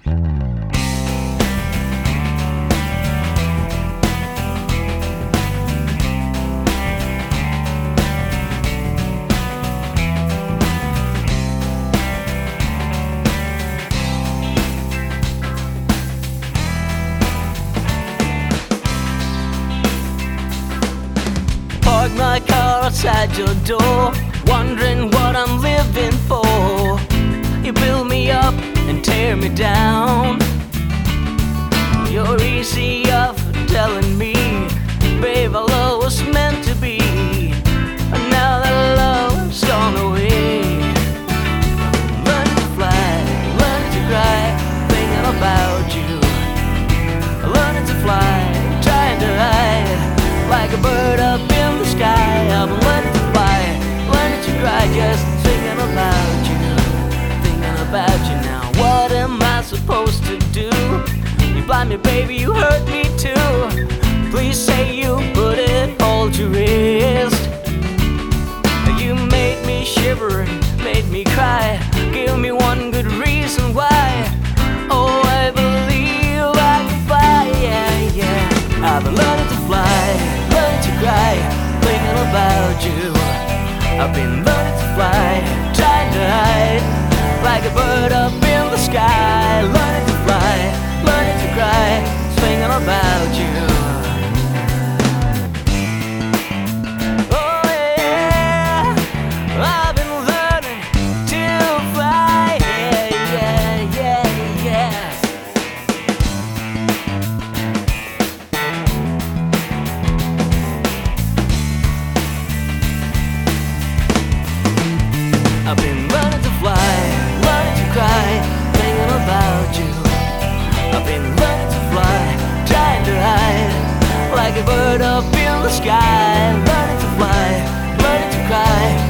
Park my car outside your door, wondering what I'm living for. You build me up and tear me down. You're easy off telling me, babe, our love was meant to be, and now that love's gone away. Learning to fly, learning to cry, thinking about you. Learning to fly, trying to hide, like a bird up in the sky. I've been learning to fly, learning to cry, just thinking about you, thinking about you now. What am I supposed to do? You blind me, baby, you hurt me too. Please say you wouldn't hold your wrist. You made me shiver, made me cry. Give me one good reason why. Oh, I believe I can fly, yeah, yeah. I've been learning to fly, learning to cry, thinking about you. I've been learning to fly, trying to hide, like a bird up in the sky. Learning to fly, learning to cry, thinking about you. Oh yeah, I've been learning to fly, yeah, yeah, yeah, yeah. I've been learning to fly, learning to cry, thinking about you. I've been learning to fly, trying to hide, like a bird up in the sky. Learning to fly, learning to cry,